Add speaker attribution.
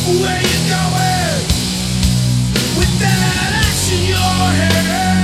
Speaker 1: Where you going with that axe in your head?